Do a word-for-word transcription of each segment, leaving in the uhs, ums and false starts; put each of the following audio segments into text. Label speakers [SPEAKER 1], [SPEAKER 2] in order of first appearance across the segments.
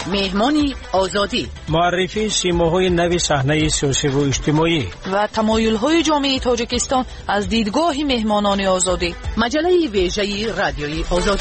[SPEAKER 1] مهمانی آزادی،
[SPEAKER 2] معرفی سیماهای نوی صحنه سیاسی و اجتماعی
[SPEAKER 3] و تمایل‌های جامعه تاجیکستان از دیدگاه مهمانان آزادی.
[SPEAKER 1] مجله ویژه رادیوی آزادی.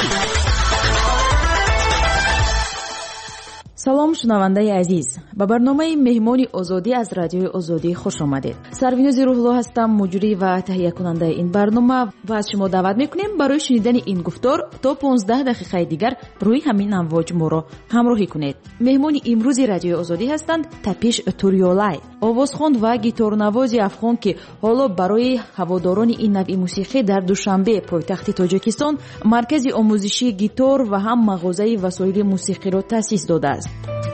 [SPEAKER 4] سلام شنونده عزیز، به برنامه مهمانی آزادی از رادیوی آزادی خوش آمدید. سروینوز روح‌الله هستم، مجری و تهیه کننده این برنامه و از شما دعوت میکنیم برای شنیدن این گفتار تا پانزده دقیقه دیگر روی همین امواج ما را همراهی کنید. مهمانی امروز رادیوی آزادی هستند تپیش توریولای، آوازخوان و گیتارنواز افغان که حالا برای هواداران این نوع موسیقی در دوشنبه پایتخت تاجیکستان مرکز آموزشی گیتار و هم مغازه وسایل موسیقی را تأسیس داده است.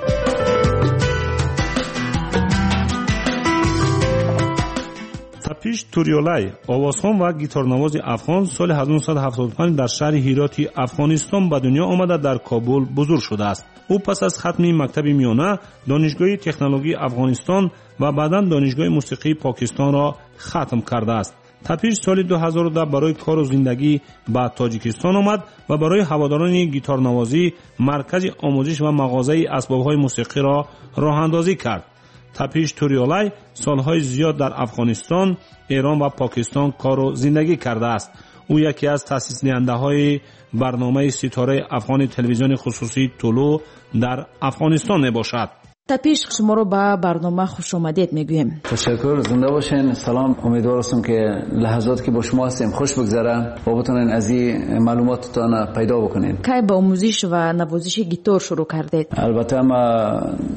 [SPEAKER 5] تپیش توریولای، آوازخوان و گیتارنواز افغان، سال هزار و نهصد و هفتاد و پنج در شهر هیراتی افغانستان به دنیا آمده در کابل بزرگ شده است. او پس از ختم مکتب میانه دانشگاه تکنولوژی افغانستان و بعداً دانشگاه موسیقی پاکستان را ختم کرده است. تپیش سال دو هزار و ده برای کار و زندگی به تاجیکستان آمد و برای هواداران گیتارنوازی مرکز آموزش و مغازه اسباب‌های موسیقی را راه اندازی کرد. تپیش توریولای سالهای زیاد در افغانستان، ایران و پاکستان کار و زندگی کرده است. او یکی از تأسیس دهنده‌های برنامه ستاره افغان تلویزیون خصوصی طلوع در افغانستان میباشد.
[SPEAKER 4] تپیش شما رو به برنامه خوش آمدید میگویم.
[SPEAKER 6] تشکر، زنده باشین. سلام، امیدوار هستم که لحظاتی که با شما هستیم خوش بگذره و بتونین از این معلوماتتان پیدا بکنین.
[SPEAKER 4] کی با آموزش و نوازش گیتار شروع کردید؟
[SPEAKER 6] البته ما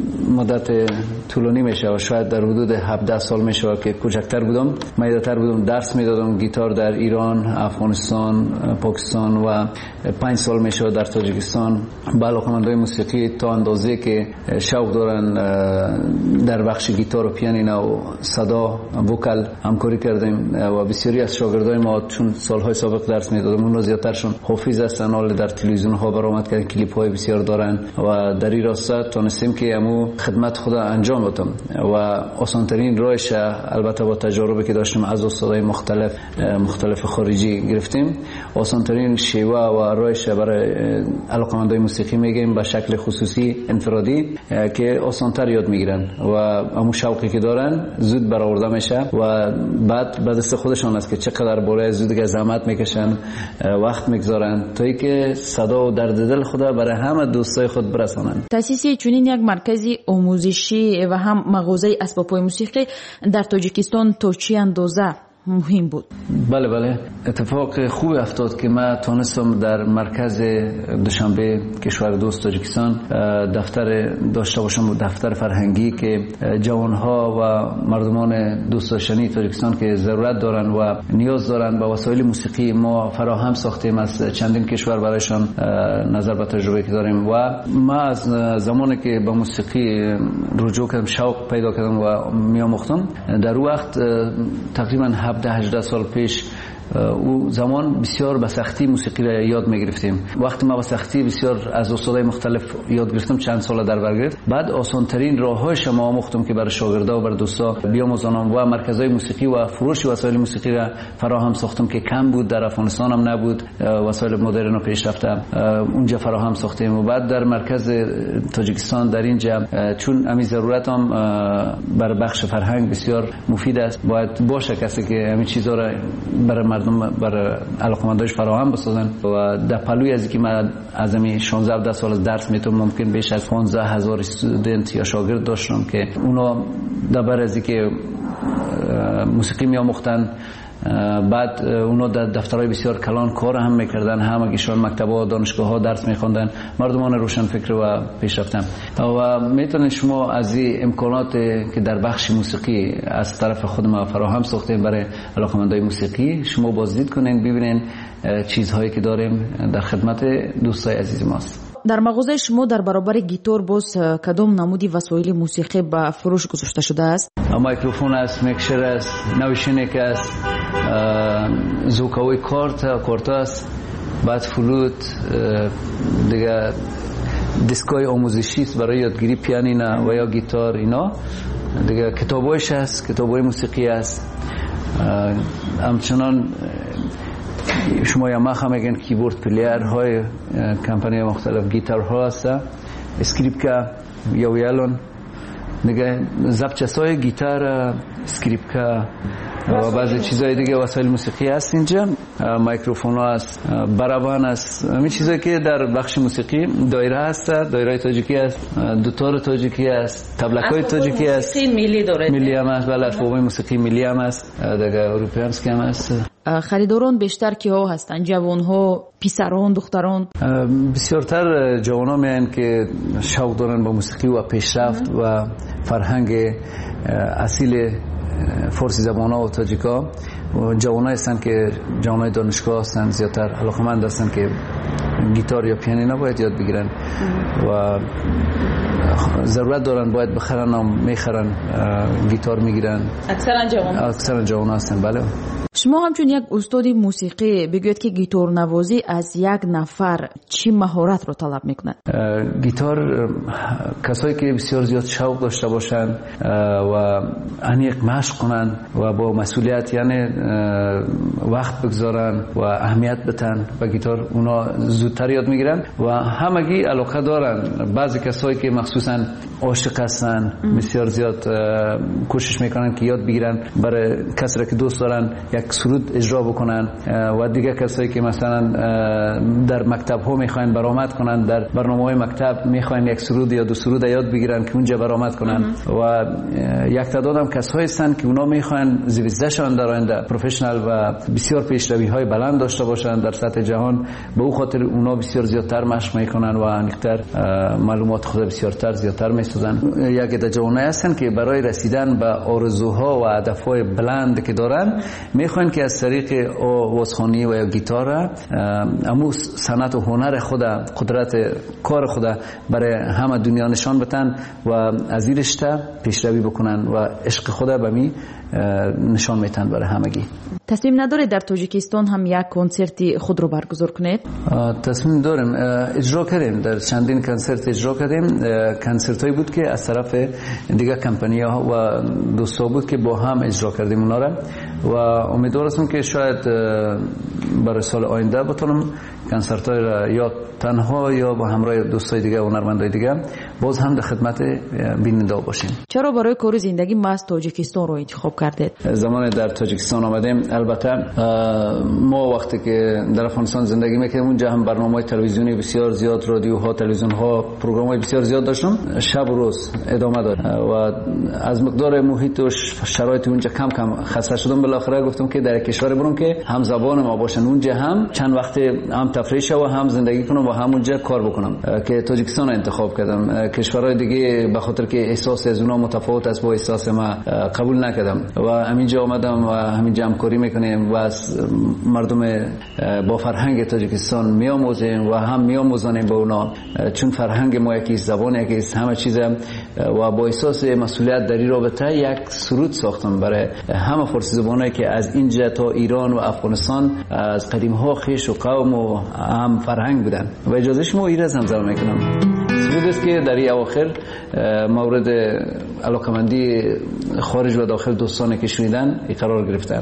[SPEAKER 6] مدت طولانی میشه و شاید در حدود هفده سال میشه که کوچکتر بودم. میدتر بودم درس میدادم گیتار در ایران، افغانستان، پاکستان و پنج سال میشه در تاجیکستان. با علاقه‌مندای موسیقی تا اندازه که شوق دارن در بخش گیتار و پیانینو و صدا وکل همکاری کردیم و بسیاری از شاگردای ما چون سالهای سابق درس میدادم اون زیادترشون حافظ هستن، حال در تلویزیون ها برآمد کردن، کلیپ های بسیار دارن و در این راستا تونستیم که همو خدمت خدا انجام بدم و آسانترین راهش البته با تجاربی که داشتیم از استادای مختلف مختلف خارجی گرفتیم، آسانترین شیوه و راهش برای علاقه‌مندای موسیقی میگیم به شکل خصوصی انفرادی که آسانتر یاد میگیرن و همون شوقی که دارن زود برآورده میشه و بعد بعد از خودشان است که چقدر برای زود که زحمت میکشن، وقت میگذارن تا اینکه صدا و درد دل خدا برای همه دوستای خود برسانن.
[SPEAKER 4] تأسیس چنین یک مرکز آموزشی و هم مغازه اسباب‌های موسیقی در تاجیکستان تا چه اندازه مهم بود؟
[SPEAKER 6] بله بله، اتفاق خوب افتاد که ما تونستم در مرکز دوشنبه کشور دوست تاجیکستان دفتر داشته باشم، دفتر فرهنگی که جوانها و مردمان دوست داشتنی تاجیکستان که ضرورت دارن و نیاز دارن به وسایل موسیقی ما فراهم ساختیم از چندین کشور برایشان نظر به تجربه که داریم و ما از زمانی که به موسیقی رجوع کردم شوق پیدا کردم و میآموختم در وقت تقریبا هفده هجده سال پیش او زمان بسیار به سختی موسیقی را یاد می‌گرفتیم. وقتی ما به سختی بسیار از استادای مختلف یاد گرفتم چند سال در بر گرفت، بعد آسان‌ترین راه‌هایش ما آموختم که برای شاگردا و برای دوستا بیاموزانم و مرکزهای موسیقی و فروش وسایل موسیقی را فراهم ساختم که کم بود، در افغانستان هم نبود، وسایل مدرن و پیشرفته اونجا فراهم ساختیم و بعد در مرکز تاجیکستان در اینجا چون همین ضرورت هم برای بخش فرهنگ بسیار مفید است، باید باشه کسی که همین چیزا را برای مردم برای علاقمندانش فراهم بسازن و در پلوی از اینکه من از همین شانزده هفده سال از درس میتونم ممکن بیش از پانزده هزار استودنت یا شاگرد داشتم که اونا در بر از اینکه موسیقی میآموختن بعد اونا در دفترهای بسیار کلان کار هم میکردن، هم ایشان مکتب‌ها دانشگاه ها درس میخوندن، مردمان روشن فکر و پیشرفتن و میتونن شما از این امکانات که در بخش موسیقی از طرف خود ما فراهم ساختیم برای علاقه‌مندای موسیقی شما بازدید کنین، ببینین چیزهایی که داریم در خدمت دوستای عزیز ماست.
[SPEAKER 4] در مغازه شما در برابر گیتار باز کدام نمودی وسایل موسیقی به فروش گذاشته شده است؟
[SPEAKER 6] میکروفون است، میکسر است، نویشنک است، زوکاوی کارت کارت است، بعد فلوت، دیگه دیسکای آموزشی است برای یادگیری پیانینو و یا گیتار، اینا دیگه کتابایش است، کتابای موسیقی است، همچنان شما یاماها میگن کیبورد پلیر های کمپانی مختلف گیتار ها هست، اسکریپکا یا ویالون دیگه، ضبط‌های گیتار، اسکریپکا و بعضی چیزای دیگه وسایل موسیقی هست اینجا، میکروفون هست، برابان هست، همین چیزایی که در بخش موسیقی دایره هست، دایره تاجیکی هست، دوتار تاجیکی هست، تبلکای تاجیکی هست،
[SPEAKER 4] موسیقی ملی داره،
[SPEAKER 6] ملی هم هست، بله اسباب موسیقی ملی هم هست، دیگه اروپیانسکی هم هست.
[SPEAKER 4] خریداران بیشتر کیها هستن؟ جوان‌ها، پسران، دختران؟
[SPEAKER 6] بسیارتر جوان‌ها میان که شوق دارن با موسیقی و پیشرفت و فرهنگ اصیل فارسی زبان‌ها و تاجیکا. جوان‌ها هستن که جوان‌های دانشگاه هستن، زیادتر علاقه‌مند هستن که گیتار یا پیانینو باید یاد بگیرن و ضرورت دارن باید بخرن و میخرن، گیتار میگیرن.
[SPEAKER 4] اکثرا جوان
[SPEAKER 6] اکثرا جوان هستن. بله.
[SPEAKER 4] شما همچون یک استاد موسیقی بگوید که گیتار نوازی از یک نفر چی مهارت رو طلب میکنه؟
[SPEAKER 6] گیتار کسایی که بسیار زیاد شوق داشته باشن و عمیق مشق کنن و با مسئولیت یعنی وقت بگذارن و اهمیت بدن و گیتار اونا زودتر یاد میگیرن و همگی علاقه دارن. بعضی کسایی که مخصوصا عاشق هستن بسیار زیاد کوشش میکنن که یاد بگیرن، برای کسایی که دوست دارن یک سرود اجرا بکنن و دیگه کسایی که مثلا در مکتب ها میخواین برآمد کنن، در برنامه‌های مکتب میخواین یک سرود یا دو سرود یاد بگیرن که اونجا برآمد کنن و یک تعداد هم کسایی هستن که اونا میخواین زیستشان در آینده پروفشنال و بسیار پیشروی های بلند داشته باشن در سطح جهان. به او خاطر اونا بسیار زیادتر مشق میکنن و انیکتر معلومات خود بسیارتر زیادتر میسازن. یک عده جوانای هستن که برای رسیدن به آرزوها و هدفهای بلند که دارن میخوان که از طریق آوازخوانی و گیتار امو صنعت و هنر خود، قدرت کار خود برای همه دنیا نشان بدن و از این رشته پیشروی بکنن و عشق خود به می نشان میتن برای همگی.
[SPEAKER 4] تصمیم نداره در تاجیکستان هم یک کنسرتی خود رو برگزار کنید؟
[SPEAKER 6] تصمیم داریم، اجرا کردیم، در چندین کنسرت اجرا کردیم. کنسرت هایی بود که از طرف دیگه کمپانی ها و دوستا بود که با هم اجرا کردیم اونا را و امیدوار هستم که شاید برای سال آینده بتونم کنسرت های را یا تنها یا با همراه دوستای دیگه و هنرمندای دیگه باز هم در خدمت بیننده باشیم.
[SPEAKER 4] چرا برای کار زندگی ما از تاجیکستان رو انتخاب کردید؟
[SPEAKER 6] زمان در تاجیکستان آمدیم، البته ما وقتی که در افغانستان زندگی میکردیم اونجا هم برنامه‌های تلویزیونی بسیار زیاد، رادیوها، تلویزیون‌ها، پروگرام‌های بسیار زیاد داشتم، شب و روز ادامه داد و از مقدار محیط و شرایط اونجا کم کم خسته شدم. بالاخره گفتم که در کشور برم که هم زبان ما باشن، اونجا هم چند وقت هم تفریح شو و هم زندگی کنم و هم اونجا کار بکنم که تاجیکستان انتخاب کردم. کشورهای دیگه به خاطر که احساس از اونها متفاوت است با احساس ما قبول نکردم و همینجا آمدم و همینجا همکاری میکنیم و از مردم با فرهنگ تاجیکستان میآموزیم و هم میآموزانیم با اونا، چون فرهنگ ما یکی است، زبان یکی است، همه چیز و با احساس مسئولیت در این رابطه یک سرود ساختم برای همه فارسی زبانایی که از اینجا تا ایران و افغانستان از قدیم ها خویش و قوم و هم فرهنگ بودن و اجازه شما این را زمزمه میکنم. سرود است که در این اواخر مورد علاقمندی خارج و داخل دوستانی که شنیدن قرار گرفته.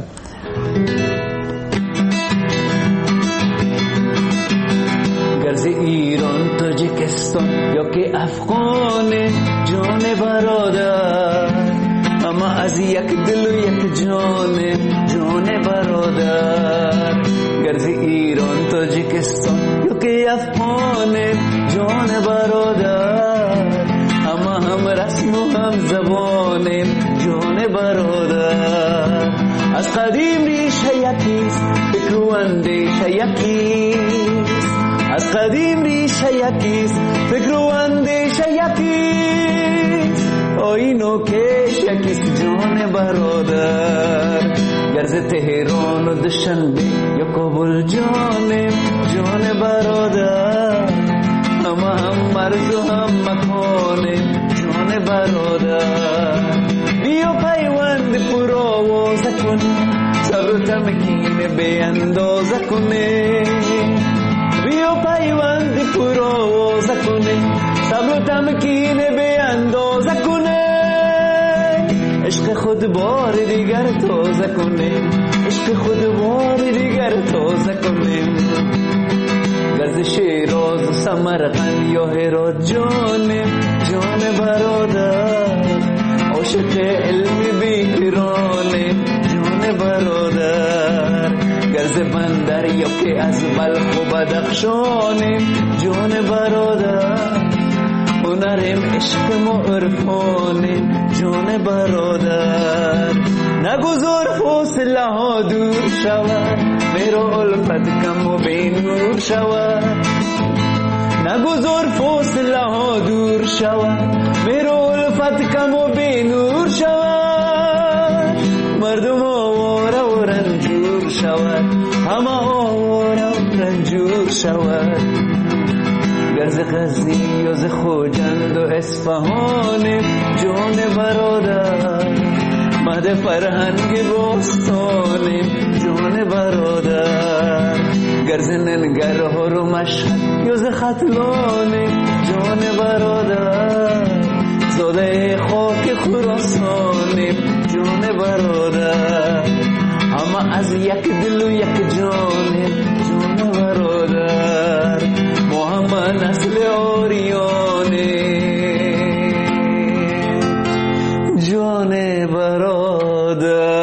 [SPEAKER 6] گرز ایران تاجیکستان یا که افغان جان برادر، اما از یک دل و یک جان جان برادر. گرز ایران تاجیکستان یا که افغان جان برادر، اما هم رسم و هم زبان جان برادر. از قدیم ریشه یکیست، فکر و اندیشه یکیست. از قدیم ریشه یکیست، فکر و اندیشه یکیست. آیین و کش یکیست جان برادر. گرز تهران و دوشنبه یا کابل جان جان برادر، اما هم مرز و هم مکان جان برادر. بیا پیوند پر آوازه کنی، صبر و تمکین به اندازه کنی. بیا پیوند پر آوازه کنی، صبر و تمکین به اندازه کنی. عشق خود بار دیگر تازه کنی، عشق خود بار دیگر تازه کنیم. گردش شیراز و سمرقند یا هرات جانم جان برادر، عاشق علم بیکرانم جان برادر. گرز بندر یا که از بلخ و بدخشانم جان برادر. هنرم عشقم و عرفانم جان برادر. نگذار فاصله ها دور شود، میرا الفت کم و بینور شود. نگذار فاصله ها دور شود، میرا الفت کم و بینور شود. مردم آواره و رنجور شود، همه آواره و رنجور شود. گرز غزنی و ز خوجند و اصفهانم جان برادر. مهد فرهنگ باستانم جان برادر. گرز ننگرهار و مشهد یا ز ختلانم جان برادر. زاده خاک خراسانم جان برادر. همه از یک دل و یک جانم جان برادر. ما همه نسل آریانه جان برادر.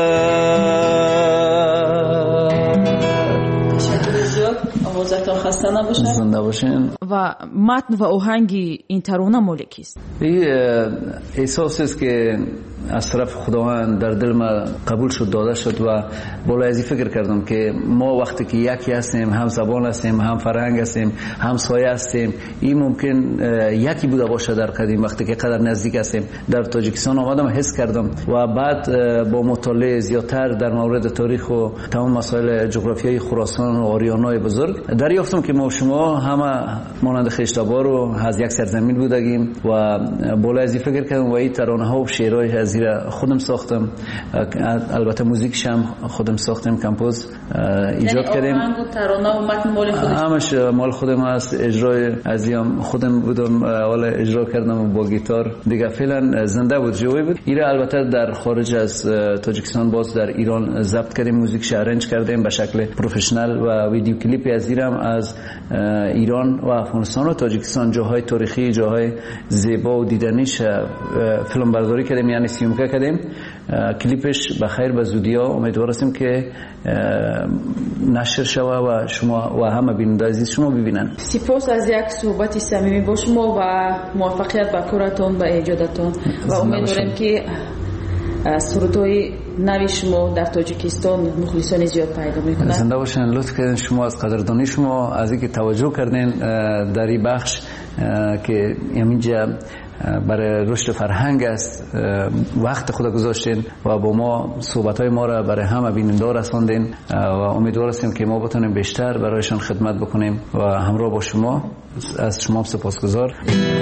[SPEAKER 3] آوازتان خسته نباشن.
[SPEAKER 6] زنده باشین.
[SPEAKER 4] و متن و آهنگ این ترانه مال کیست؟
[SPEAKER 6] این احساس است که از طرف خداوند در دل ما قبول شد، داده شد و بالا ازی فکر کردم که ما وقتی که یکی هستیم، هم زبان هستیم، هم فرهنگ هستیم، هم سایه هستیم، این ممکن یکی بوده باشه در قدیم. وقتی که قدر نزدیک هستیم در تاجیکستان آمدم حس کردم و بعد با مطالعه زیادتر در مورد تاریخ و تمام مسائل جغرافیایی خراسان و آریانای بزرگ دریافتم که ما و شما همه مانند خشتابار و از یک سرزمین بودگیم و بالا ازی فکر کردم و این ترانه ها و شعرهای از خودم ساختم. البته موزیکش هم خودم ساختم، کمپوز ایجاد کردیم.
[SPEAKER 3] یعنی آهنگ و ترانه و متن مال خودش؟
[SPEAKER 6] همش مال خودم است. اجرای ازیم خودم بودم، اول اجرا کردم با گیتار دیگه. فعلا زنده بود، جوی بود. ایره البته در خارج از تاجیکستان باز در ایران ضبط کردیم، موزیکش ارنج کردیم به شکل پروفشنال و ویدیو کلیپی از ایران از ایران و افغانستان و تاجیکستان جاهای تاریخی، جاهای زیبا و دیدنیش فیلم برداری کردیم، یعنی سیمکه کردیم. کلیپش بخیر به زودی ها امیدوارم که نشر شوه و شما و همه بیننده عزیز شما ببینن.
[SPEAKER 4] سپاس از یک صحبت صمیمی با شما و موفقیت به کارتون و ایجادتون و امیدوارم که سرودهای نوی شما در تاجیکستان مخلصان زیاد پیدا میکنن.
[SPEAKER 6] زنده باشین. لطف کردین شما از قدردانی شما از اینکه توجه کردین در این بخش که اینجا برای رشد فرهنگ است وقت خود گذاشتین و با ما صحبت‌های ما را برای همه بیننده رساندین و امیدوار هستیم که ما بتونیم بیشتر برایشان خدمت بکنیم و همراه با شما. از شما سپاسگزار.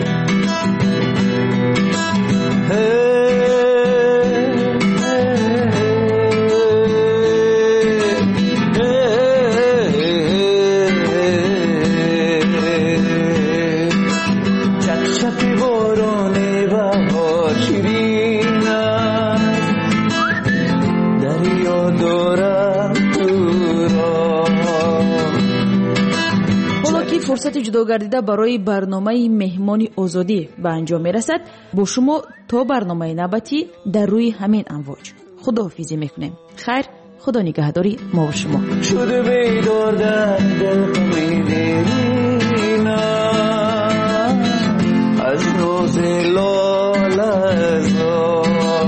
[SPEAKER 4] فرصت جدا گردیده برای برنامه مهمان آزادی به انجام میرسد. با شما تا برنامه نوبتی در روی همین امواج خداحافظی میکنیم. خیر، خدا نگهداری ما و شما.
[SPEAKER 6] شده بیدار در دل قمیدینا از نوز لالزا،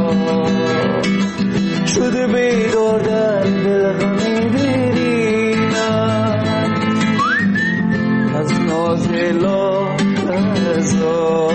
[SPEAKER 6] شده بیدار در دل قمیدینا از ناز لالزا.